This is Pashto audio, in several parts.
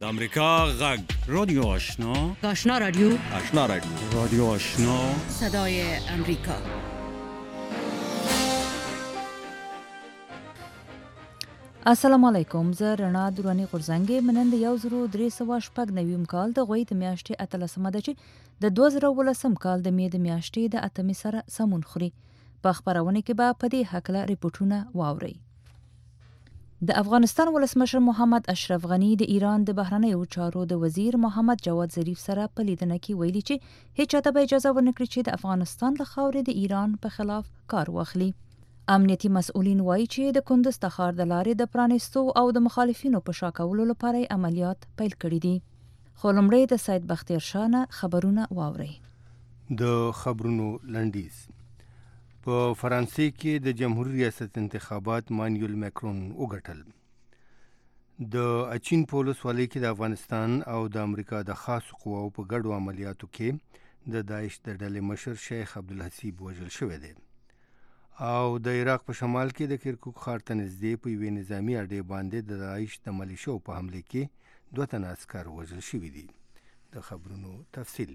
د امریکا غږ رادیو آشنا آشنا رادیو رادیو آشنا صدای امریکا. السلام علیکم. زه رڼا درانی غورځنګ منند 1390 کال د غوي د میاشتې 13 ده چې د 2018 کال د می د میاشتې د 8 سره سمون خوري. په خبرونه کې به په دې حق له ریپورتونه واوري. د افغانستان ولسمشر محمد اشرف غنی د ایران د بهرنیو چارو د وزیر محمد جواد ظریف سره په لیدنه کې ویلي چې هیڅ چاته به اجازه ورنکړي چې د افغانستان له خاورې د ایران په خلاف کار واخلي. امنیتي مسؤلین وایي چې د کندز تخار د لارې د پرانیستو او د مخالفینو په شا کولو لپاره عملیات پیل کړي دي. خو لومړی د سید بختیار شاه نه خبرونه واورئ. د خبرونو لنډیز. په فرانسې کې د جمهوریت ریاست انتخابات مانویل ماکرون وګټل. د اچین په ولسوالۍ کې د افغانستان او د امریکا د خاصو قواو په ګډو عملیاتو کې د داعش د ډلې مشر شیخ عبدالحسیب وژل شوی دی او د عراق په شمال کې د کرکوک ښار ته نږدې په یوې نظامي اډې باندې د داعش د ملیشو په حمله کې 2 تنه عسکر وژل شوي دي. د خبرونو تفصیل.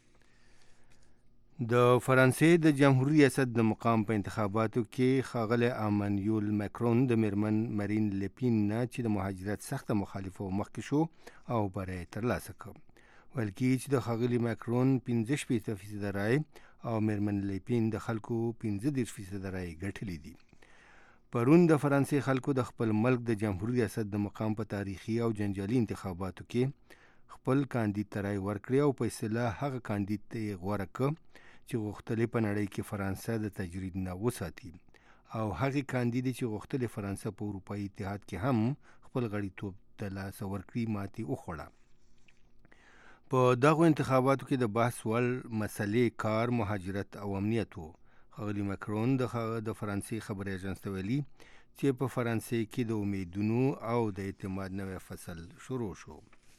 د فرانسې د جمهوریت ریاست د مقام په انتخاباتو کې ښاغلی امانویل ماکرون د میرمن مارین لپین نه چې د مهاجرت سخته مخالفه مخکې شو او بری ترلاسه کړ. ویل کېږي چې د ښاغلي ماکرون 65% رای او میرمن لپین د خلکو 15% رای ګټلې دي. پرون د فرانسې خلکو د خپل ملک د جمهوریت ریاست د مقام په تاریخي او جنجالي انتخاباتو کې خپل کاندید ته رای ورکړی او په اصطلاح هغه کاندید ته یې غوره کړ چې غوښتلې په نړۍ کې فرانسه د تجرید نه وساتي او هغې کاندید چې غوښتلې فرانسه په اروپایي اتحاد کې هم خپل غړیتوب ته لاس ورکړي ماتې وخوړه. په دغو انتخاباتو کې د بحث وړ مسلې کار، مهاجرت او امنیت و. ښاغلي ماکرون د فرانسې خبري اژانس ته ویلي چې په فرانسې کې د امیدونو او د اعتماد نوی فصل شروع شو.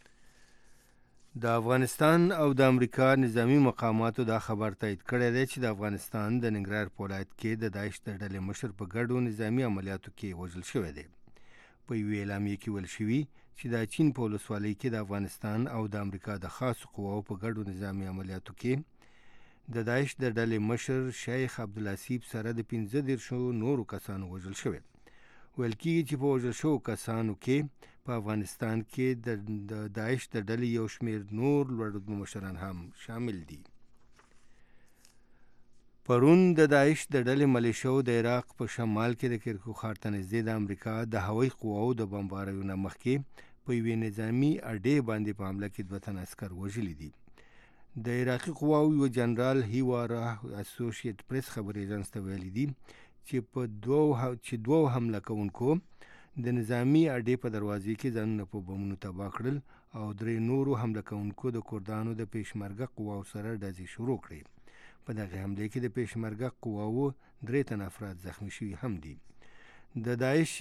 د افغانستان او د امریکا نظامی مقاماتو دا خبر تایید کړی دی چې د افغانستان د ننګرهار په ولایت کې د داعش د ډلې مشر په ګډو نظامی عملیاتو کې وژل شوی دی. په یوې اعلامیې کې ویل شوي چې د چین په ولسوالۍ کې د افغانستان او د امریکا د خاصو قواو په ګډو نظامی عملیاتو کې د داعش د ډلې مشر شیخ عبدالحسیب سره د 15 نورو کسانو وژل شوی. ویل کېږي چې په وژل شوو کسانو کې په افغانستان کې د داعش د ډلې یو شمېر نور لوړ مشران هم شامل دي. پرون د داعش د ډلې ملیشو د عراق په شمال کې د کرکوک ښار ته نږدې د امریکا د هوایي قواو د بمباریو نه مخکې په یوې نظامي اډې باندې په حمله کې 2 تنه عسکر وژلي دي. د عراقي قواو یو جنرال هیواره اسوسییټ پریس خبري اژانس ته ویلي دي چې دوه حمله کوونکو د نظامی اډې په دروازې کې ځانونه په بمونو تباه کړل او 3 نورو حمله کوونکو د کردانو د پیشمرګه قواو سره ډزې شروع کړې. په دغه حمله کې د پیشمرګه قواو 3 تنه افراد زخمی شوي هم دي. د داعش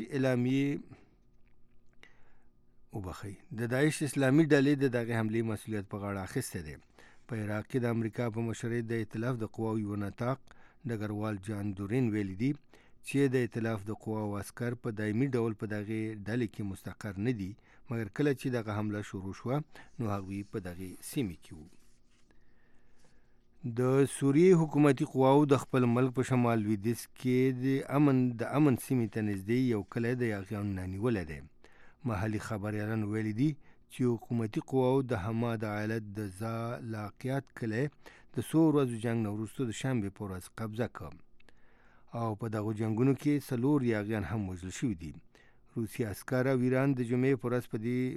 اسلامي ډلې د دغه حملې مسؤلیت په غاړه اخیستی دی. په عراق کې د امریکا په مشرۍ د ائتلاف د قواو یو نطاق ډګروال جان دورین ویلي دي چې د ائتلاف د قواو عسکر په دایمي ډول په دغه ډلې کې مستقر نه دي، مګر کله چې دغه حمله شروع شوه نو هغوی په دغه سیمې کې وو. د سوریې حکومتي قواو د خپل ملک په شمال لویدیځ کې د امن سیمې ته نږدې یو کلی د یاغیانو نه نیولی دی. محلي خبریالان ویلي دي چې حکومتي قواو د حماد ایالت د زالاقیات کلی د 100 ورځو جنگ نه وروسته د شنبې په ورځ قبضه کړ او په دغو جنگونو کې 4 یاغیان هم وژل شوي دي. روسیې عسکر او ایران د جمعې په ورځ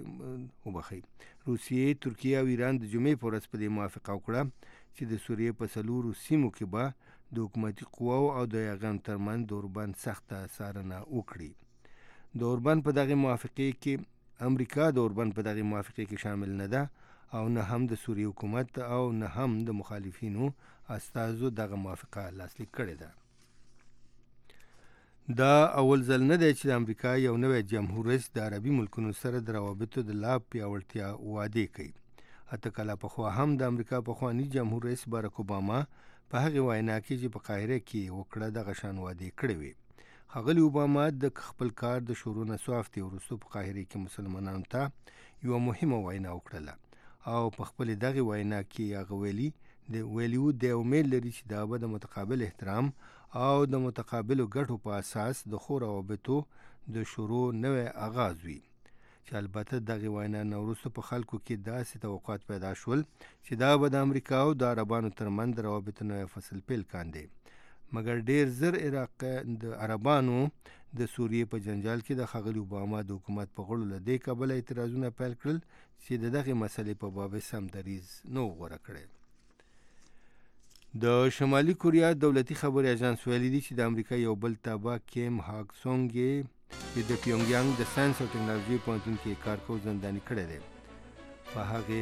ترکیه او ایران د جمعې په ورځ په دې موافقه وکړه چې د سوریې په 4 سیمو کې به د حکومتي قواو او د یاغیانو ترمنځ د اوربند سخته څارنه وکړي. د اوربند په دغه موافقې کې امریکا د اوربند په دغه موافقې کې شامل نه ده او نه هم د سوریې حکومت او نه هم د مخالفینو استازو دغه موافقه لاسلیک کړې ده. دا اول ځل نه دی چې د امریکا یو نوی جمهور رئیس د عربي ملکونو سره د روابطو د لا پیاوړتیا وعدې کوي. حتی کله پخوا هم د امریکا پخواني جمهور رئیس باراک اوباما په هغې وینا کې چې په قاهره کې وکړه دغه شان وعدې کړې وې. ښاغلي اوباما د خپل کار د شروع نه څو هفتې وروسته په قاهره کې مسلمانانو ته یوه مهمه وینا وکړله او په خپلې دغې وینا کې هغه ویلي و د امید لري چې دا به د متقابل احترام او د متقابلو ګټو په اساس د ښو روابطو د شروع نوی آغاز وي، چې البته دغې وینا نه وروسته په خلکو کې داسې توقعات پیدا شول چې دا به د امریکا او د عربانو ترمنځ د روابطو نوی فصل پیل کاندي. مګر ډیر زر د عربانو د سوریې په جنجال کې د ښاغلي اوباما د حکومت په غړو له دې کبله اعتراضونه پیل کړل چې د دغې مسلې په باب سم دریځ نه و غوره کړی. د شمالي کوریا دولتي خبري اژانس ویلي دي چې د امریکا یو بل تابع کیم هاګ سونګ چې د پیونګیانګ د ساینس او ټکنالوژي پوهنتون کې کار کوي زنداني کړی دی. په هغې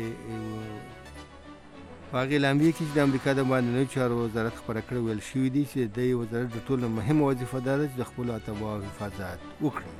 لامبي کې چې د امریکا د بهرنیو چارو وزارت خبره کړې ویل شوي دي چې د وزارت د ټولو مهمه وظیفه دا ده چې د خپلو اتباعو حفاظت وکړي.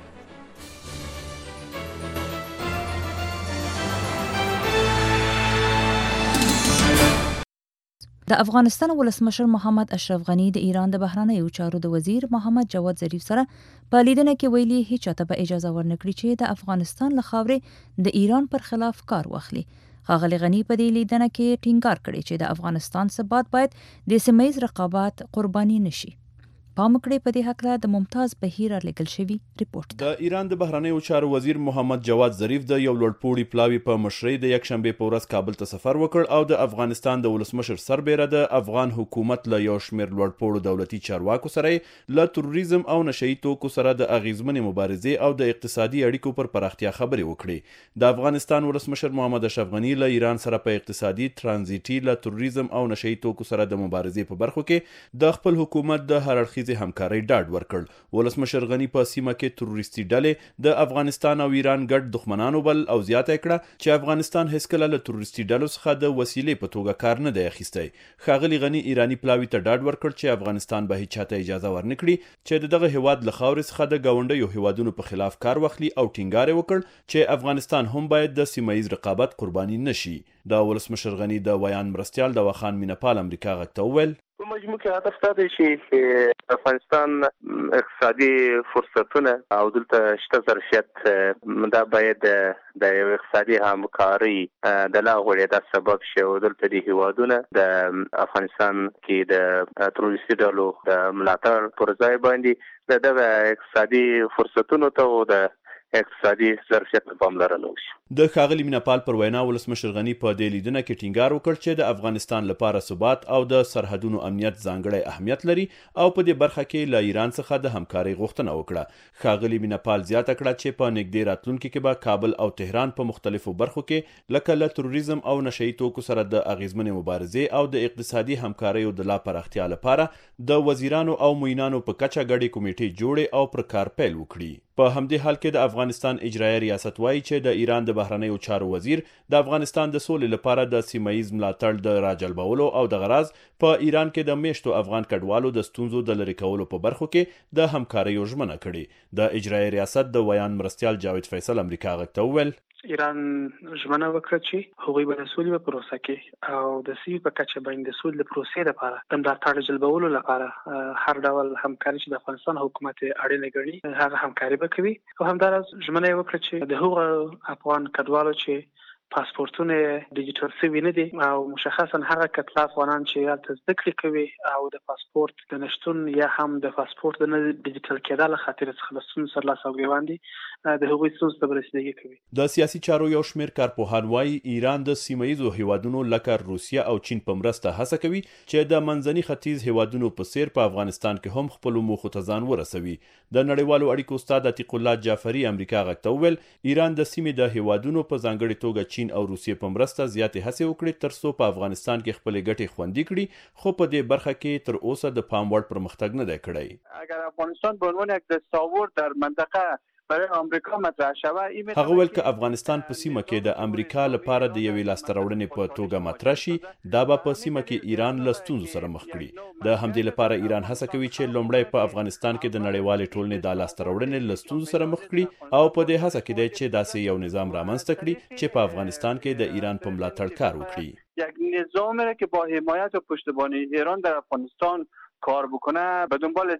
د افغانستان ولسمشر محمد اشرف غني د ایران د بهرنیو چارو د وزیر محمد جواد ظریف سره په لیدنه کې ویلي هیڅ چاته به اجازه ورنکړي چې د افغانستان له خاورې د ایران پر خلاف کار واخلي. ښاغلي غني په دې لیدنه کې ټینګار کړی چې د افغانستان ثبات باید د سیمه ییز رقابت قرباني نشي. پام کړئ په دې هکله د ممتاز بهیر لګل شوی ریپورت. د ایران د بهرنیو چارو وزیر محمد جواد ظریف د یو لوړپوړي پلاوي په مشرۍ د یکشنبه په ورځ کابل ته سفر وکړ او د افغانستان د ولسمشر سربېره د افغان حکومت له یو شمېر لوړپوړو دولتي چارواکو سره له تروریزم او نشهیي توکو سره د اغیزمنې مبارزې او د اقتصادي اړیکو پر پراختیا خبرې وکړې. د افغانستان ولسمشر محمد اشرف غني له ایران سره په اقتصادي ترانزیټي له تروریزم او نشهیي توکو سره د مبارزې په برخو کې د خپل حکومت د هر اړخیز همکارۍ ډاډ ورکړ. ولسمشر غني په سیمه کې تروریستي ډلې د افغانستان او ایران ګډ دښمنانو بل او زیاته کړه چې افغانستان هیڅکله له تروریستي ډلو څخه د وسیلې په توګه کار نه دی اخیستی. ښاغلي غني ایراني پلاوي ته ډاډ ورکړ چې افغانستان به هیڅ چاته اجازه ورنکړي چې دغه هیواد له خاورې څخه د ګاونډیو هیوادونو په خلاف کار واخلي او ټینګار وکړ چې افغانستان هم باید د سیمه ییز رقابت قرباني نشي. د ولسمشر غني د ویان مرستیال د وخان مینپال امریکا غږ ته وویل په مجموع کې هدف دا دی چې افغانستان اقتصادي فرصتونه او دلته شته ظرفیت دا باید د اقتصادي همکارۍ د لا غوړېدا سبب شي او دلته د هیوادونه د افغانستان کې د تروریستي ډلو د ملاتړ پر ځای باندې دغه اقتصادي فرصتونو ته او د اقتصادي ظرفیت په پاملرنه وشي. د ښاغلي مینپال پر وینا ولسمشر غني په دې لیدنه کې ټینګار وکړ چې د افغانستان لپاره ثبات او د سرحدونو امنیت ځانګړی اهمیت لري او په دې برخه کې له ایران څخه د همکارۍ غوښتنه وکړه. ښاغلي مینپال زیاته کړه چې په نږدې راتلونکي کې به کابل او تهران په مختلفو برخو کې لکه له تروریزم او نشهیي توکو سره د اغیزمنې مبارزې او د اقتصادي همکاریو د لا پراختیا لپاره د وزیرانو او معینانو په کچه ګډې کمیټې جوړې او پر کار پیل وکړي. په همدې حال کې د افغانستان اجرایي ریاست وایي چې د ایران د بهرنیو چارو وزیر د افغانستان د سولې لپاره د سیمه ییز ملاتړ د راجلبولو او د غراض په ایران کې د میشتو افغان کډوالو د ستونزو د لرې کولو په برخو کې د همکاریو ژمنه کړې. د اجرایي ریاست د ویان مرستیال جاوید فیصل امریکا غږ ته وویل ایران ژمنه وکړه چې هغوی به د سولې په پروسه کې او د سیمې په کچه باندې د سولې د پروسې لپاره د ملاتړ جلبولو لپاره هر ډول همکاري چې د افغانستان حکومت اړینه ګڼي هغه همکاري به کوي او همداراز ژمنه وکړه چې د هغو افغان کډوالو چې پاسپورتونه ډیجیټل شوي نه دي او مشخصا هغه کتل افغانان چې هلته زده کړې کوي او د پاسپورت د نشتون یا هم د پاسپورت د نه ډیجیټل کېدا له خاطر څخه له ستونزو سره لاس او ګرېوان دي د هغوی ستونزو ته به رسیدګي کوي. د سیاسي چارو یو شمېر کارپوهان وایي ایران د سیمه ییزو هیوادونو لکه روسیه او چین په مرسته هڅه کوي چې د منځني ختیځ هیوادونو په څیر په افغانستان کې هم خپلو موخو ته ځان ورسوي. د نړیوالو اړیکو استاد عتیق الله جعفري امریکا غږ ته وویل ایران د سیمې د هیوادونو په ځانګړې توګه چین او روسیې په مرسته زیاتې هڅې وکړي ترڅو په افغانستان کې خپلې ګټې خوندي کړي خو په دې برخه کې تر اوسه د پام وړ پرمختګ نه دی کړی. اگر افغانستان به عنوان یک دستاورد در منطقه برای آمریکا مطرح شوه هغه ویل که افغانستان په سیمه کې د امریکا لپاره د یوې لاسته راوړنې په توګه مطرح شي دا به په سیمه کې ایران له ستونزو سره مخ کړي. د همدې لپاره ایران هڅه کوي چې لومړی په افغانستان کې د نړیوالې ټولنې د لاسته راوړنې له ستونزو سره مخ کړي او په دې هڅه کې دی چې داسې یو نظام رامنځته کړي چې په افغانستان کې د ایران په ملاتړ کار وکړي. یک نظامی که با حمایت و پشتیبانی ایران در افغانستان کار بکنه به دنبال زیست.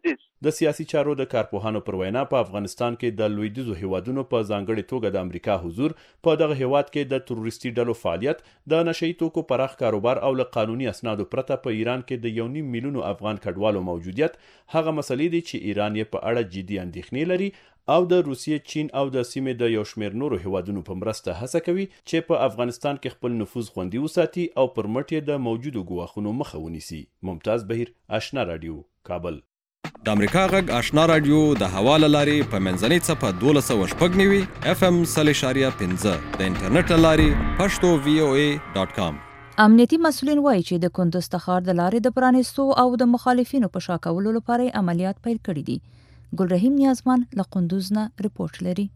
د سیاسي چارو د کارپوهانو پر وینا په افغانستان کې د لویدیځو هیوادونو په ځانګړي توګه د امریکا حضور په دغه هیواد کې د تروریستي ډلو فعالیت د نشئی توکو پراخ کاروبار او له قانوني اسنادو پرته په ایران کې د 1.5 میلیونو افغان کډوالو موجودیت هغه مسلې دي چې ایران یې په اړه جدي اندېښنې لري او د روسیې، چین او د سیمې د یو شمېر نورو هیوادونو په مرسته هڅه کوي چې په افغانستان کې خپل نفوذ خوندي وساتي او پر مټ یې د موجودو ګواښونو مخه ونیسي. ممتاز بهیر، آشنا رادیو، کابل. د امریکا غږ آشنا رادیو د حواله لاري په منځنۍ څپه 12.15 FM 0.15 د انټرنیټ لاري pashto.voa.com. امنیتي مسؤلین وایي چې د کندوز تخار د لارې د پرانیستو او د مخالفینو په شا کولو لپاره عملیات پیل کړي دي. ګلرحیم نیازمان له قندوز نه رپورټ لري.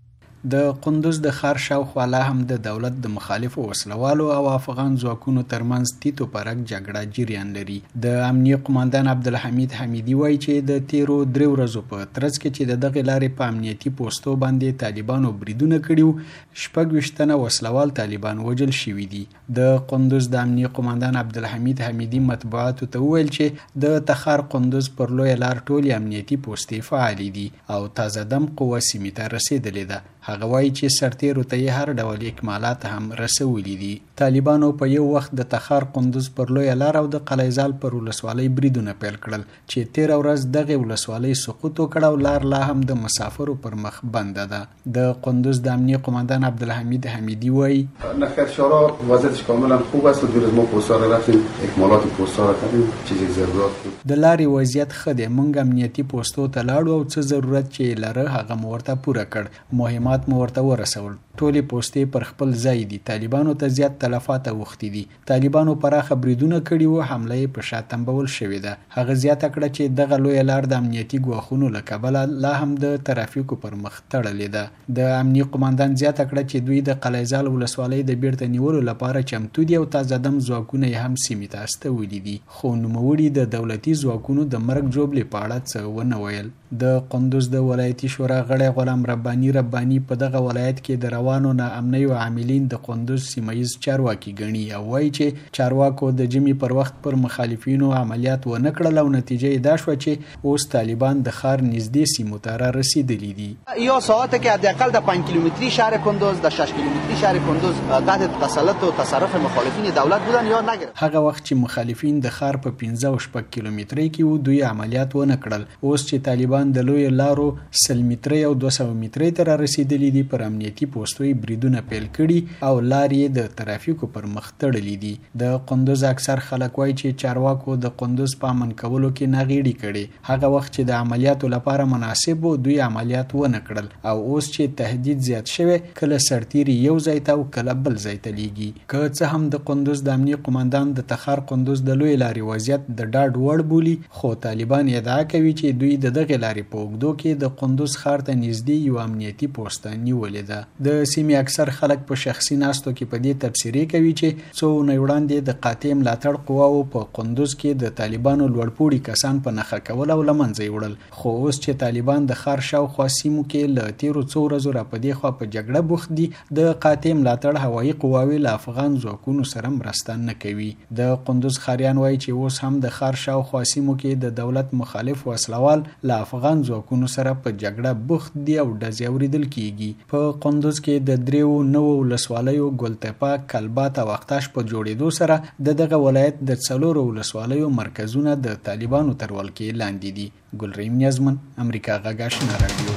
د قندوز د ښار شاوخوا لا هم د دولت د مخالفو وسلوالو او افغان ځواکونو ترمنځ تیتو پرک جګړه جریان لري. د امنیه قوماندان عبدالحمید حمیدي وایي چې د تیرو 3 ورځو په ترڅ کې چې د دغه لارې په امنیتي پوسټو باندې طالبانو بریدونه کړي 26 تنه وسلوال طالبان وژل شوي دي. د قندوز د امنیه قوماندان عبدالحمید حمیدي مطبوعاتو ته وویل چې د تخار قندوز پر لوی لار ټولې امنیتي پوسټې فعالې دي او تازه دم قوه سیمې ته رسیدلې ده. هغه وایي چې سرتیرو ته یې هر ډول اکمالات هم رسولي دي. طالبانو په یو وخت د تخار قندوز پر لوی لار او د قلیزال پر ولسوالۍ بریدونه پیل کړل چې 13 ورځ دغه ولسوالۍ سقوط وکړ او لار لا هم د مسافرو پر مخ بند ده. د قندوز د امنیه قوماندان عبدالحمید حمیدی وایي نخرشارا وضعیتش کاملا خوب است و دور از ما پوستا را رفتیم اکمالات پوستا را کردیم چیزی ضرورت بود. د لارې وضعیت ښه دی، موږ امنیتي پوسټو ته لاړو او څه ضرورت چې لره هغه مو ورته پوره کړ. مهمات مو ورته ورسول. ټولې پوسټې پر خپل ځای دي. طالبانو ته زیات تلفات اوښتي دي. طالبانو پراخه بریدونه کړي وو، حمله یې په شا تنبول شوې ده. هغه زیاته کړه چې دغه لویه لار د امنیتي ګواښونو له کبله لا هم د ترافیکو پر مخ تړلې ده. د امنیه قوماندان زیاته کړه چې دوی د قلیزال ولسوالۍ د بیرته نیولو لپاره چمتو دي او تازه دم ځواکونه یې هم سیمې ته استولي دي. خو نوموړي د دولتي ځواکونو د مرګ جوړې په اړه څه ونه ویل. د قندوز د ولایتي شورا غړی غلام رباني په دغه ولایت کې د روانو ناامنیو عاملین د قندوز سیمایي چارواکي ګڼي او وایي چې چارواکو د جمعې پر وخت پر مخالفینو عملیات ونه کړل او نتیجه یې دا شوه چې اوس طالبان د ښار نږدې سیمو ته را رسیدلي دي. یا ساعت که حداقل در 5 کیلومتری شهر کندوز، در 6 کیلومتری شهر کندوز تحت تسلط و تصرف مخالفین دولت بودن یا نگرفت. هغه وخت چې مخالفین د ښار په 15 او 6 کیلومترۍ کې وو دوی عملیات ونه کړل. اوس چې طالبان د لوی لارو 100 مترۍ او 200 مترۍ ته را رسیدلي دي پر امنیتي پوسټو بریدونه پیل کړي او لارې د ترافیکو پر مخ تړلې دي. د قندوز اکثر خلک وایي چې چارواکو د قندوز په امن کولو کې ناغېړي کړي. هغه وخت چې د عملیاتو لپاره مناسب وو دوی عملیات ونه کړل او اوس چې تهدید زیات شوی کله سرتیري یو ځای ته او کله بل ځای ته لیږي. که څه هم د قندوز د امنیه قوماندان د تخار قندوز د لوی لارې وضعیت د ډاډ وړ بولي، خو طالبان ادعا کوي چې دوی د دغه لارې په اوږدو کې د قندوز ښار ته نږدې یو امنیتي پوسټه نیولې ده. د سیمې اکثر خلک په شخصي ناستو کې په دې تبصرې کوي چې څو اونۍ وړاندې د قاطع ملاتړ قواو په قندوز کې د طالبانو لوړپوړي کسان په نښه کول او له منځه یې وړل. خو اوس چې طالبان د ښار شاوخوا سیمو کې له تیرو څو ورځو را په دې خوا په جګړه بوخت دي، د قاطع ملاتړ هوایي قواوې له افغان ځواکونو سره مرسته نه کوي. د قندوز ښاریان وایي چې اوس هم د ښار شاوخوا سیمو کې د دولت مخالف وسلوال له افغان ځواکونو سره په جګړه بوخت دي او ډزې اورېدل کیږي. په قندوز کې د 3 نوو ولسوالیو ګلتپه، کلبات او اختاش په جوړېدو سره دغه ولایت د 4 ولسوالیو مرکزونه د طالبانو تر ولکې لاندې دي. ګلرحیم نیازمن، امریکا غږ آشنا رادیو.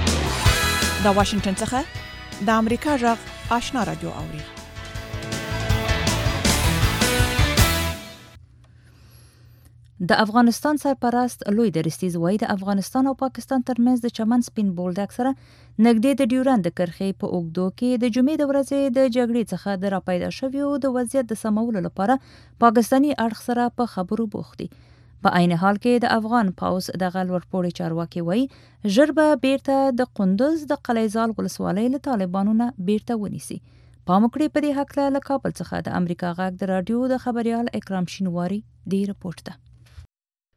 د واشنگټن څخه د امریکا غږ آشنا رادیو اوري. د افغانستان سرپرست لوی درستیز وایي د افغانستان او پاکستان ترمنځ د چمن سپین بولدک سره نږدې د ډیورند کرښې په اوږدو کې د جمعې د ورځې د جګړې څخه د راپیدا شویو د وضعیت د سمولو لپاره پاکستاني اړخ سره په خبرو بوخت دي. په عین حال کې د افغان پوځ د لوړپوړي چارواکي وایي ژر به بیرته د قندوز د قلیزال ولسوالۍ له طالبانو نه بیرته ونیسي. پام وکړئ په دې هکله له کابل څخه د امریکا غږ د راډیو د خبريال اکرام شینواری دی رپورټ ده.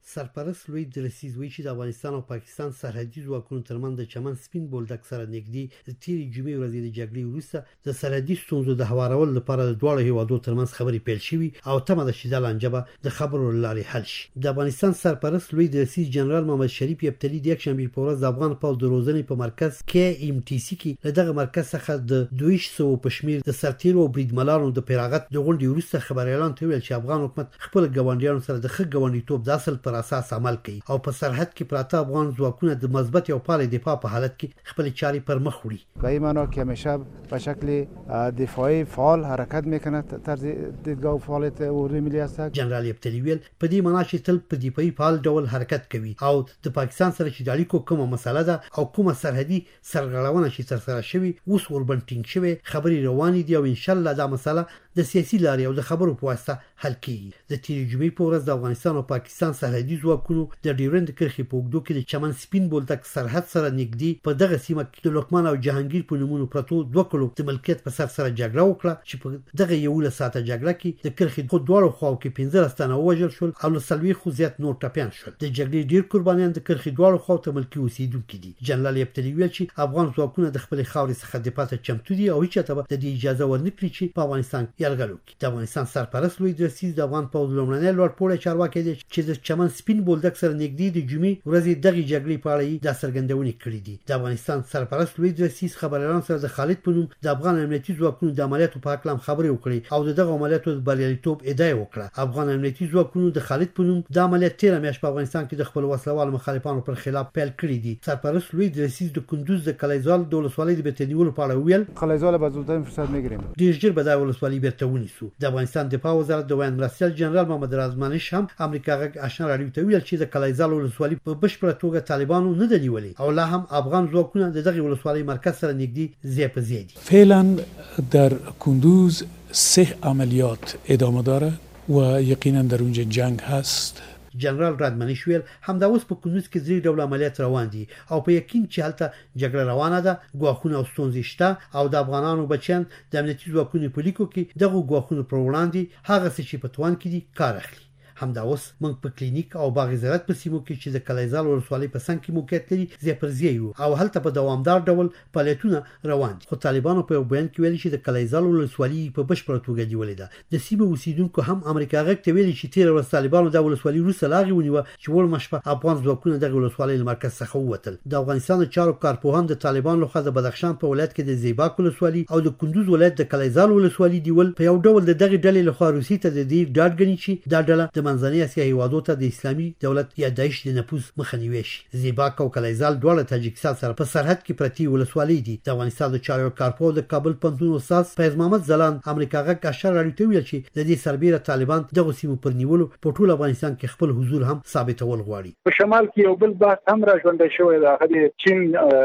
سرپرست لوی درسیز وایي چې د افغانستان او پاکستان سرحدي ځواکونو ترمنځ د چمن سپین بولدک سره نږدې د تیرې جمعې ورځې د جګړې وروسته د سرحدي ستونزو د هوارولو لپاره د دواړو هیوادو ترمنځ خبرې پیل شوي او تمه ده چې دا لانجه به د خبرو له لارې حل شي. د افغانستان سرپرست لوی درسیز جنرال محمد شریف یفتلی د یکشنبې په ورځ د افغان پوځ د روزنې په مرکز KMTC کې له دغه مرکز څخه د 200 په شمېر د سرتیرو او بریدمنانو د فراغت د غونډې وروسته خبريالان ته ویل چې افغان حکومت خپل ګاونډیانو سره د ښه ګاونډیتوب د اصل پر اساس عمل کوي او په سرحد کې پراته افغان ځواکونه د مثبت او فعال دفاع په حالت کې خپل چارې پر مخ وړي. به این معنا که همیشه به شکل دفاعی فعال حرکت میکنه طرز دیدگاه و فعالیت اردوی ملی است. جنرال یفتلی ویل په دې معنا چې تل په دفاعي فعال ډول حرکت کوي او د پاکستان سره چې د اړیکو کومه مسله ده او کومه سرحدي سرغړونه چې ترسره شوی اوس وربنټینګ شوی خبري روانې دي او ان شاء الله دا مسله د سیاسي لارې او د خبرو په واسطه حل کیږي. د تیرې جمعې په ورځ د افغانستان او پاکستان سرحدي ځواکونو د ډیورند کرښې په اوږدو کې د چمن سپین بولدک سرحد سره نږدې په دغه سیمه کې د لقمان او جهانگیر په نومونو پرتو دوه کلو د ملکیت په سر سره جګړه وکړه چې په دغه 11 ساعته جګړه کې د کرښې په دواړو خواو کې 15 تنه وژل شول او له 40 زیات نور ټپیان شول. د جګړې ډیر قربانیان د کرښې دواړو خواو ته ملکي اوسیدونکي دي. جنرال یفتلی ویل چې افغان ځواکونه د خپل خاورې څخه دفاع ته چمتو دي او هیڅ ته د دې اجازه ورنکړي چې په افغانستان یرغل وکړي. د افغانستان سرپرست لوی درسیز د افغان پوځ لومړنی لوړپوړی چارواکي دی چې د چمن سپین بولدک سره نږدې د جمعې ورځې دغه جګړې په اړه د څرګندونې کړې دي. د افغانستان سرپرست لوی درسیز خبريالان سره د خالد په نوم د افغان امنیتي ځواکونو د عملیاتو په اړه خبرې وکړې او دغه عملیاتو د بریالیتوب ادعا وکړه. افغان امنیتي ځواکونو د خالد په نوم د عملیات 13 میاشتې په افغانستان کې د خپل وسلوال مخالفانو پر خلاف پیل کړی دي. سرپرست لوی درسیز د کندوز د کلیزال د ولسوالۍ د بتنیولو په اړه ویل کلیزال به زودترین فرصت میگیریم. ډیر ژر به د ولسوالۍ بیرته ونیسو. د افغانستان دفاع وزارت د ویان مرستیال جنرال محمد رازمانش هم امریکا غږ آشنا راډیو ته ویل چې د کلیزال ولسوالۍ په بشپړه توګه طالبانو نه دی نیولې او لا هم افغان ځواکونه د دغه ولسوالۍ مرکز سره نږدې ځای په ځای دي. فعلا در کندوز 3 عملیات ادامه داره و یقینا در اونجا جنگ هست. جنرال رادمنش ویل همدا اوس په کندوز کې 3 ډول عملیات روان دي او په یقین چې هلته جګړه روانه ده، ګواښونه او ستونزې شته او د افغانانو بچیان د امنیتي ځواکونو په لیکو کې دغه ګواښونه پر وړاندې هغه څه چې په توان کې دي کار اخلي. همدا اوس موږ په کلینیک او باغ زراعت په سیمو کې چې د کلیزال ولسوالۍ په څنګ کې موقعیت لري ځای پر ځای یو او هلته په دوامدار ډول فعالیتونه روان دي. خو طالبانو په بیان کې ویلي چې د کلیزال ولسوالۍ په بشپړه توګه نیولې ده. د سیمې اوسیدونکو هم امریکا غږ ته ویلي چې تیر ورځ طالبانو د ولسوالۍ وروسته لاغي ونیوه چې ولمه شپه افغان ځواکونه د ولسوالۍ مرکز څخه ووتل. د افغانستان چارو کارپوهان د طالبانو لخوا د بدخشان په ولایت کې د زیباک ولسوالۍ او د کندوز ولایت د کلیزال ولسوالۍ دیول په یو ډول د دغه ډلې لخوا روسي ته د دې ډاډ غني چې دا ډله د منځنۍ اسیا هیوادو ته د اسلامي دولت یا داعش د نفوذ مخه نیوي شي. زیباک او کلیزال دواړه تاجکستان سره په سرحد کې پرتی ولسوالۍ دي. د افغانستان د چارو کارپوه د کابل پوهنتون استاد فیض محمد زلان امریکا غږ آشنا راډیو ته ویل چې د دې سربېره طالبان دغه سیمو پر نیولو په ټول افغانستان کې خپل حضور هم ثابتول غواړي. په شمال کې یو بل بحث هم را ژوندی شوی دی، هغه د چین،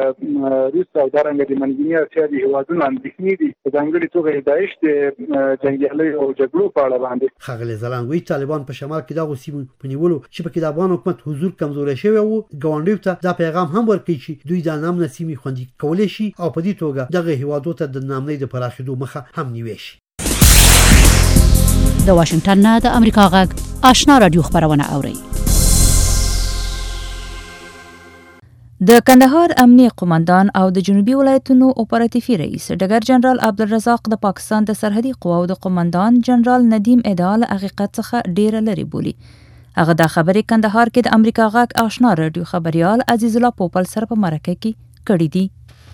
روس او دارنګه د منځنۍ اسیا د هیوادونو اندېښنې دي په ځانګړې توګه د داعش د جنګیالیو او جګړو په اړه باندې. ښاغلی زلان وایي طالبان په شمال کې دغه سیمو په نیولو چې پکې د افغان حکومت حضور کمزوري شوی وو ګاونډیو ته دا پیغام هم ورکړي چې دوی د نامنه سیمې خوندي کولی شي او په دې توګه دغه هیوادو ته د نامنۍ د پراخېدو مخه هم نیوي شي. د واشنگټن نه د امریکا غږ آشنا راډیو خبرونه اوري. د کندهار امنیه قومندان او د جنوبي ولایتونو اپراتیفي رئیس ډګر جنرال عبدالرزاق د پاکستان د سرحدي قواو د قومندان جنرال ندیم ادعا له حقیقت څخه ډیره لري بولي. هغه دا خبرې کندهار کې د امریکا غږ آشنا راډیو خبريال عزیز الله پوپل سره په مرکه کې کړې دي.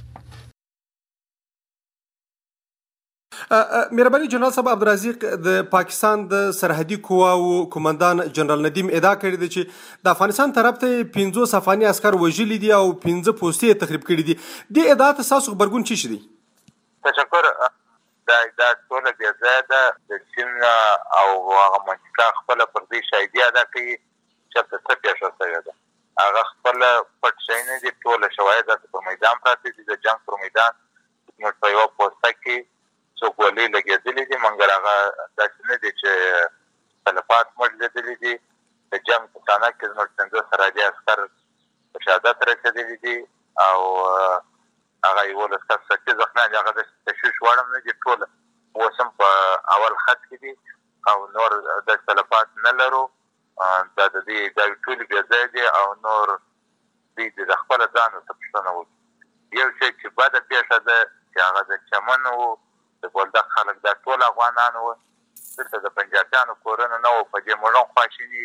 مهرباني جنرال صاحب عبدالرزاق د پاکستان د سرحدي قواو قومندان جنرال ندیم ادعا کړې ده چې د افغانستان طرف ته 50 افغاني عسكر وژلي دي او 15 پوستې تخریب کړي دي. د ادعا تاسو خبرګون چی شي؟ تشکر. دا ټول بیا زیاده د چین او هغه منطقه خپل پر دې شایدي ادا کوي چې څه پیښه شوې ده. هغه خپل پټ شي نه دي، ټول شواهد په میدان پراته دي. د جنگ پر میدان نو په یو پوسټه کې څوک ولې لګېدلې دي، مګر هغه داسې نه دي چې تلفات موږ لیدلي دي. د جنگ په تانه کې زموږ 15 سرحدي عسکر په شهادت رسېدلي دي او هغه یو لسکس چې ځخنان هغه د تشویش وړم نه دي، ټول اوس هم په اول خط کې دي او نور د تلفات نه لرو دا د دې دا ټول بیا ځای دی او نور دې د خپل ځان څخه پوښتنه وکړي. یو شی چې بده پیښه ده چې هغه د چمن وو د بولدک خلک دا ټول افغانان وو، دلته د پنجابیانو کورونه نه وو، په دې موږ خواشیني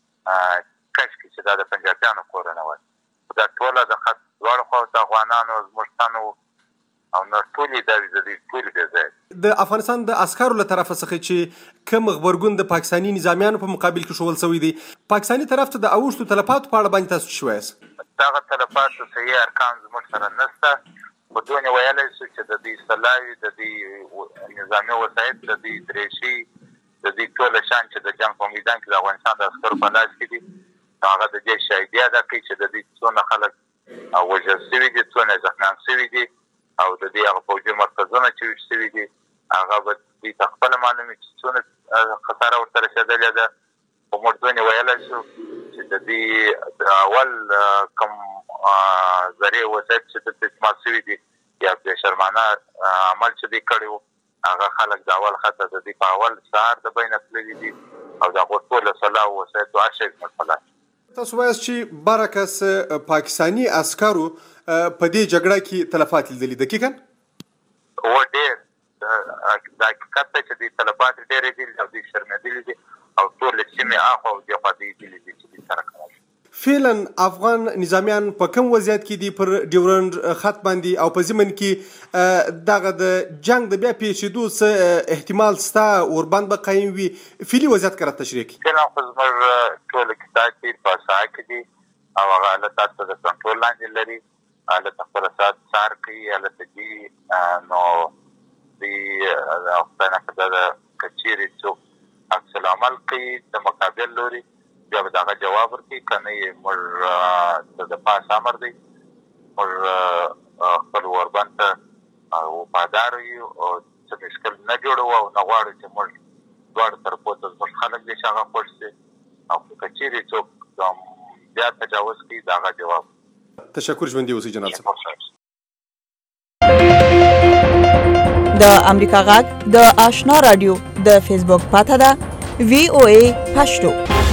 کشکې چې دا د پنجابیانو کورونه وای، دا ټوله د خط دواړو خواو د افغانانو زموږ تن وو او نور ټولې دا د دې ټولې بیا ځای. د افغانستان د عسکرو له طرفه څخه چې کوم غبرګون د پاکستاني نظامیانو په مقابل کې ښوول شوی دی، پاکستاني طرف ته د اوښتو تلفاتو په اړه باندې تاسو څه وایاست؟ دغه تلفاتو صحیح ارقام زموږ سره نشته، خو دوی ویلی شو چې د دوی سلاوي، د دوی نظامي وسایط، د دوی درېشي، د دوی ټوله شیان چې د جنګ په میدان کې د افغانستان د عسکرو په لاس کې دي، هغه د دې شاهدي ادا کوي چې د دوی څونه خلک وژل شوي دي، څونه زخمیان شوي دي او د دې هغه پوځي مرکزونه چې ویش شوي دي هغه به دوی ته خپله معلوم وي چې څونه خساره ورته رسېدلې ده. خو موږ ځینې ویلی شو چې د دې د اول کوم ذریعې وسایط چې دلته استعمال شوي دي یا بېشرمانه عمل چې دوی کړی وو، هغه خلک د اول خطه د دوی په اول سهار د بینه تللي دي او د هغو ټوله سلاو وسایطو هر شی زموږ په لاس. تاسو وایاست چې برعکس پاکستاني عسکرو په دې جګړه کې تلفات لیدلي، دقیقاً؟ و ډېر د حقیقت دی چې دوی تلفات ډېرې دي او دوی شرمېدلي دي او ټولې سیمې اخوا او دېخوا دوی دلي دي چې دوی سره کړی. فعلا افغان نظامیان په کوم وضعیت کې دي پر ډیورنډ خط باندې او په ضمن کې دغه د جنگ د بیا پیښېدو څه احتمال شته ورباند به قایم وي؟ فعلي وضعیت که راته تشریح کړي. فعلا خو زموږ ټوله کسات دي په ساحه کې دي او هغه حالت تاسو د کنټرول لاندې لري، حالت خپله ساعت څار کوي، حالت دي نو دوی خدای نکړه د که چیرې څوک عکس العمل کوي د مقابل لوري بیا به د هغه جواب ورکړي، که نه یې موږ د پاس امر دی، موږ خپل وربند ته وفادار یو او څه مشکل نه جوړوو او نه غواړو چې موږ دواړو طرفو ته زموږ خلک دي چې هغه خوښ شي او که چیرې څوک بیا تجاوز کوي د هغه جواب. تشکر، ژوندي اوسئ جناب صاحب. د امریکا غږ د آشنا رادیو د فیسبوک پاته ده VOA پښتو.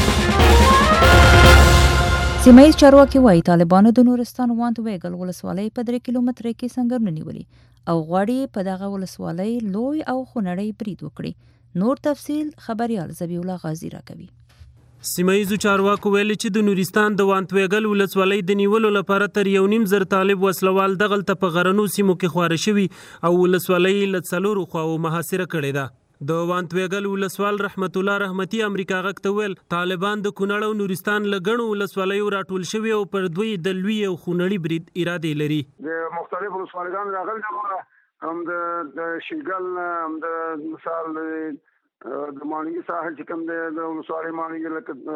سیمه ییز چارواکي وایي طالبانو د نورستان وانت ویګل ولسوالۍ په 3 کیلومتره کې سنگرونه نیولي او غواړي په دغه ولسوالۍ لوی او خونړی برید وکړي. نور تفصیل خبريال ذبیح الله غازی راکوي. سیمه ییزو چارواکو ویلي چې د نورستان د وانت ویګل ولسوالۍ د نیولو لپاره تر 1.5 طالب وسلوال دغلته په غرنو سیمو کې خواره شوي او ولسوالۍ له 4 خواو محاصره کړې ده. د وانت ویګل ولسوال رحمت الله رحمتي امریکا غږ ته ویل طالبان د کونړ او نورستان له ګڼو ولسوالیو راټول شوي او پر دوی د لوی او خونړي برید اراده لري. د مختلفو ولسوالیانو راغلي هم د شیګل هم د مثال د مانګي ساحل چې کوم د ولسوالۍ مانګي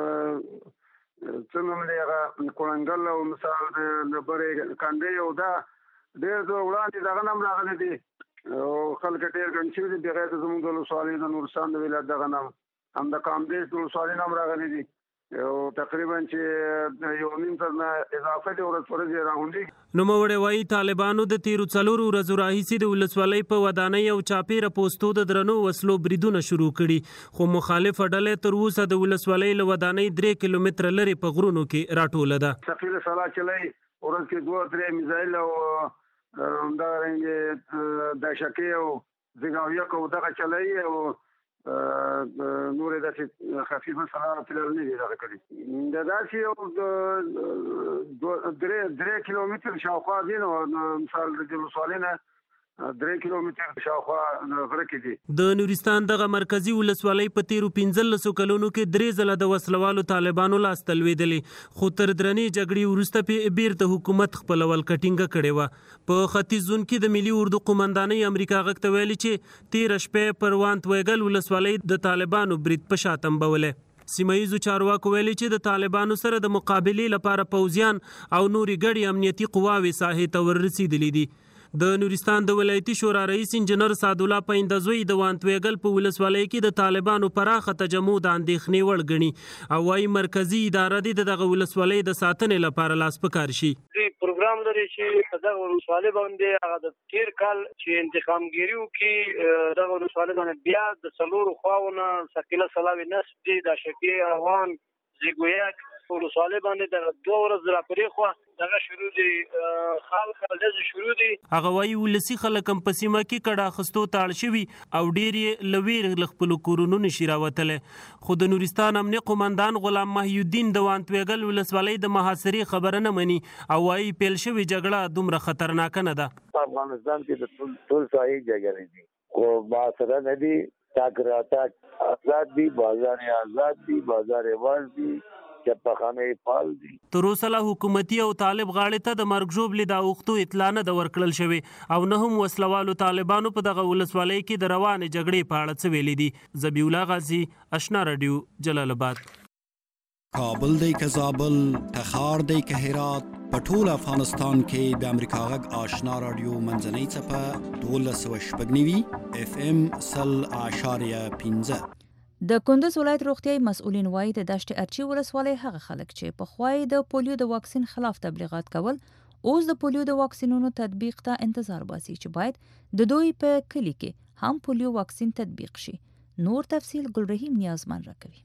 لکه څنګه دی هغه کولنګل او مثال د برې کاندې او دا ډېر د وړاندې دغه نام راغلی دی او خلک ډېر ګڼ شوي دي بغیر د زموږ د ولسوالۍ د نورستان د ولایت دغه نام هم د کامدیش د ولسوالۍ نام راغلی دی او تقریبا چې 1.5 تر نه اضافه دی ورځ پر ورځ راغونډي. نوموړی وایي طالبانو د تیرو 4 ورځو راهیسې د ولسوالۍ په ودانۍ او چاپیره پوستو د درنو وسلو بریدونه شروع کړي خو مخالفه ډلې تر اوسه د ولسوالۍ له ودانۍ 3 کیلومتره لرې په غرونو کې راټوله ده. ثقيله سلا چلای ورځ کې 2-3 میزایل او دا رنګ د شکی او زګاویه کو دغه چلای او نور د خفیفه سلام په لرنی دی دغه کړی د داسې او 3 کیلومتر شاوخوا دي نو مثال د ولسوالینا 3 کیلومتر شاوخوا غره کې دي. د نورستان دغه مرکزی ولسوالۍ په تیرو 15 کلونو کې 3 ځله د وسلوالو طالبانو لاس تلویدلې خو تر درنې جګړې وروسته په بیرته حکومت خپل ول کټینګ کړي و. په ختیځ زون کې د ملي اردو قومندانۍ امریکا غږ ته ویلي چې 13 شپې پر وانت ویګل ولسوالۍ د طالبانو برید په شاتم بوله. سیمه ییزو چارواکو ویلي چې د طالبانو سره د مقابلې لپاره پوځیان او نوري ګډي امنیتي قواوې ساحې ته ورسېدلې دي. د نورستان د ولایتي شورا رئیس انجنیر سعد الله پیندزوی د وانت ویګل په ولسوالۍ کې د طالبانو پراخه تجمع د اندېښنې وړ ګڼي او وايي مرکزی اداره د دغه ولسوالۍ د ساتنې لپاره لاس پکار شي. پروګرام لري چې په دغه ولسوالۍ باندې هغه د تیر کال چې انتخابګیریو کې دغه ولسوالۍ باندې بیا د څلورو خواونه ثقيله سلاوي نسب دي د شکی روان زیګویاک ولسوالۍ باندې د 2 ورځې را پرې خو دغه شروع دي خلک د شروع دي هغه وايي ولسی خلک هم په سیمه کې کډه خستو تاړ شوی او ډیر لویر خپل کورونو نشي راوتله خو د نورستان امنیه قومندان غلام محی الدین د وانتویګل ولسوالۍ د محاصرې خبره نه مني او وايي پیل شوی جګړه دومره خطرناک نه ده. افغانستان کې د ټول ځای جګړې دي کو محاصره نه دي تاګراتا آزاد دي بازار آزاد دي بازار واز دي چپخانه فعال دي. تر اوسه لا حکومتي او طالب غاړې ته د مرګ ژوبلې د اوختو اطلاع نه د ورکړل شوی او نه هم وسلوالو طالبانو په دغه ولسوالۍ کې د روانې جګړې په اړه څه ویلي دي. ذبیح الله غازی، آشنا رادیو، جلال آباد. کابل دی که زابل، تخار دی که هرات، په ټول افغانستان کې د امریکا غږ آشنا رادیو منځنۍ څپه 1290 FM 0.15. د کندز ولایت روغتیايي مسؤلین وایي د دشت ارچي ولسوالۍ هغه خلک چې په خوای د پولیو د واکسین خلاف تبلیغات کول اوس د پولیو د واکسینونو تطبیق ته انتظار باسي چې باید د دوی په کلی کې هم پولیو واکسین تطبیق شي. نور تفصیل ګلرحیم نیازمن راکوي.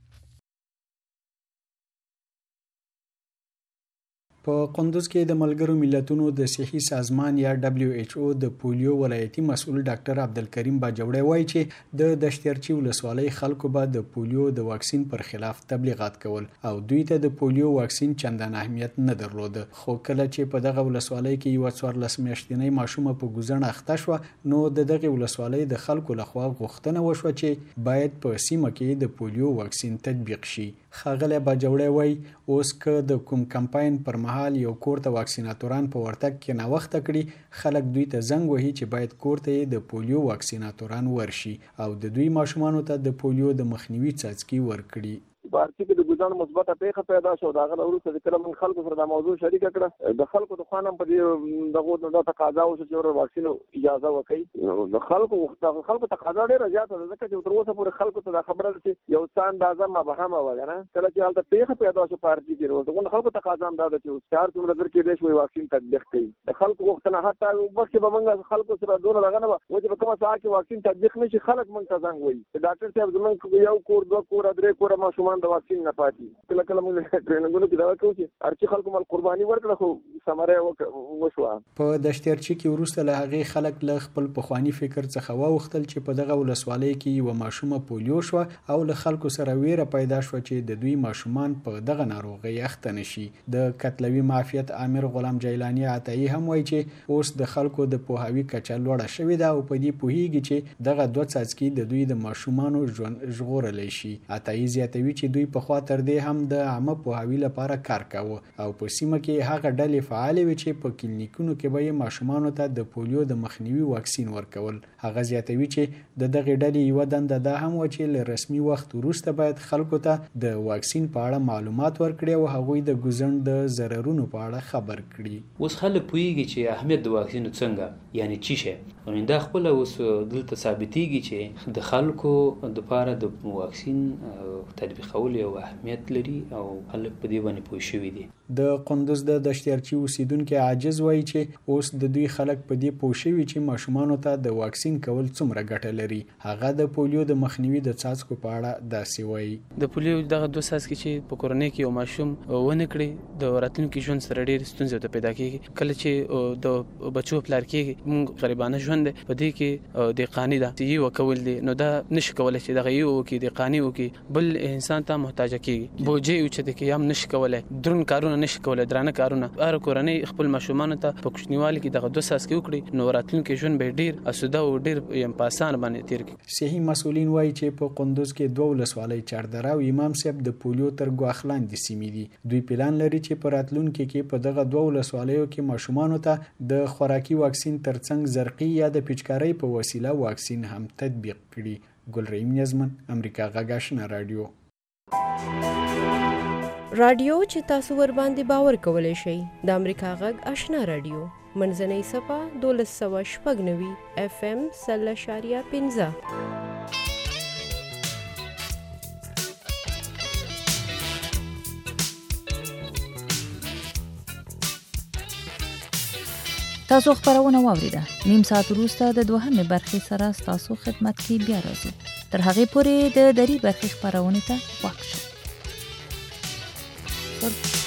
په قندوز کې د ملګرو ملتونو د صحي سازمان یا WHO د پولیو ولایتي مسؤل ډاکټر عبدالکریم باجوړی وایي چې د دشترچی ولسوالۍ خلکو به د پولیو د واکسین پر خلاف تبلیغات کول او دوی ته د پولیو واکسین چندان اهمیت نه درلود. خو کله چې په دغه ولسوالۍ کې یو 14 میاشتنۍ ماشومه په ګوزڼ اخته شو نو د دغه ولسوالۍ د خلکو لخوا غوښتنه وشوه چې باید په سیمه کې د پولیو واکسین تطبیق شي. ښاغلی باجوړی وایي اوس که د کوم کمپاین پر مهال یو کور ته واکسیناتوران په ورتګ کې ناوخته کړي خلک دوی ته زنګ وهي چې باید کور ته د پولیو واکسیناتوران ورشي او د دوی ماشومانو ته د پولیو د مخنیوي څاڅکي ورکړي. بارچې کې د ګوزڼ مثبته پیښه پیدا شو دا غل وروسته د کلم خلکو سره د موضوع شریک کړه د خلکو د خانم په دې دغه د تقاضا او چې واکسین اجازه وکړي د خلکو تقاضا ډیره زیاته ده ځکه چې تر اوسه پورې خلکو ته دا خبره ده چې یو څه اندازه مبهمه وه نه کله چې هلته پیښه پیدا شو پارچې کې د خلکو تقاضا هم دا ده چې چار څومره در کې دی واکسین تطبیق کړي د خلکو غوښتنه حتی مخکې به موږ خلکو سره دونه دغه نه وه چې په کومه ساعت کې واکسین تطبیق نه شي خلک موږ ته زنګ وایي ډاکټر صاحب زموږ یو کور 2 کور 3 کور ماشومان د واکسین نه کله کله موږ ټریننګونو کې دا کوو چې ارچي خلکو مال قرباني ورکړه خو ثمره وشوه. په دشترچی کې وروسته له هغې خلک له خپل پخواني فکر څخه واوښتل چې په دغه ولسوالۍ کې یوه ماشومه پولیو شوه او له خلکو سره ویره پیدا شوه چې د دوی ماشومان په دغه ناروغۍ اخته نشي. د کتلوي معافیت امیر غلام جیلانی عطایي هم وایي چې اوس د خلکو د پوهاوي کچه لوړه شوې ده او په دې پوهیږي چې دغه 2 څاڅکي د دوی د ماشومانو ژوند ژغورلی شي. عطایي زیاتوي چې دوی پخوا تر دې هم د عامه پوهاوي لپاره کار کاوه او په سیمه کې هغه ډلې فعالې وې چې په کلینیکونو کې به یې ماشومانو ته د پولیو د مخنیوي واکسین ورکول. هغه زیاتوي چې د دغې ډلې یوه دنده دا هم وه چې له رسمي وخت وروسته باید خلکو ته د واکسین په اړه معلومات ورکړي او هغوی د ګوزڼ د ضررونو په اړه خبر کړي. اوس خلک پوهیږي چې اهمیت د واکسین څنګه یعنی چی شي او دا خپل اوس دلته ثابتېږي چې د خلکو لپاره د واکسین تطبیقول یو اهمیت لري او خلک په دې باندې پوه شوي دي. د قندوز د دشترچی اوسیدونکي عاجز وایي چې اوس د دوی خلک په دې پوه شوي چې ماشومانو ته د واکسین کول څومره ګټه لري. هغه د پولیو د مخنیوي د څاڅکو په اړه داسې وایي. د پولیو دغه 2 څاڅکي چې په کورنۍ کې یو ماشوم ونه کړي د راتلونکي ژوند سره ډېرې ستونزې ته پیدا کېږي. کله چې د بچو پلار کېږي موږ غریبانه ژوند دی په دې کې دهقاني ده یو کول دي نو دا نشي کولی چې دغه یو کې دهقاني وکړي بل انسان ته محتاج کېږي بوجي او چې د کې هم نشي کولی درون کارونه نشي کولی درانه کارونه هر کورنۍ خپل ماشومانو ته په کوچنیوالي کې دغه 2 څاڅکي وکړي نو راتلونکي ژوند به ډېر اسوده او ډېر په اسانه باندې تیر کړي. صحي مسؤلین وایي چې په قندوز کې 2 ولسوالۍ چاردره او امام صاحب د پولیو تر ګواښ لاندې سیمې دي. دوی پلان لري چې په راتلونکي کې په دغه 2 ولسوالیو کې ماشومانو ته د خوراکي واکسین ترڅنګ زرقي یا د پیچکارۍ په وسیله واکسین هم تطبیق کړي. ګلرحیم نیازمن، امریکا غږ آشنا رادیو. رادیو چې تاسو ور باندې باور کولای شئ د امریکا غږ آشنا رادیو منځنۍ صفه 1290 FM 0.15. تاسو خبرونه واوریده. نیم ساعت وروسته د 2مې برخې سره تاسو خدمت کې بیا راځو. تر هغې پورې د دری برخې خبرونه ته وخت شئ. وبرکاته.